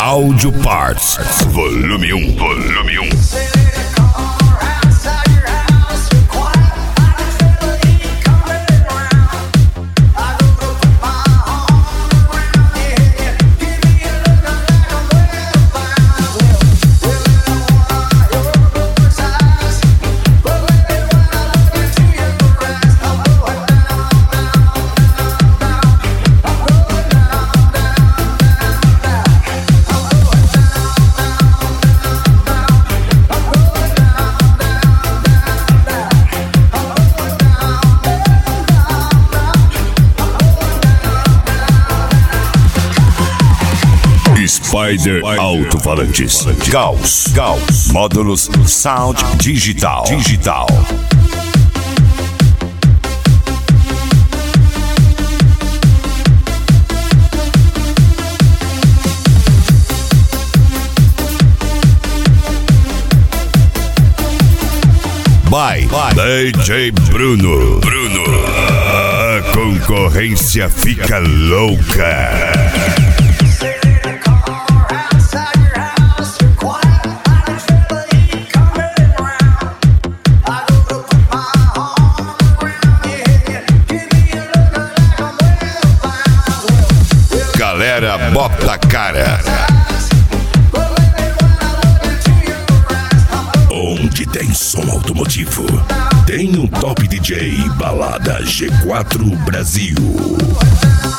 Audio Parts, volume 1, volume 1. Spider Alto-Falantes. Gauss. Módulos Sound Digital. By DJ Bruno. A concorrência fica louca. Galera, bota a cara. Onde tem som automotivo, tem um top DJ Balada G4 Brasil.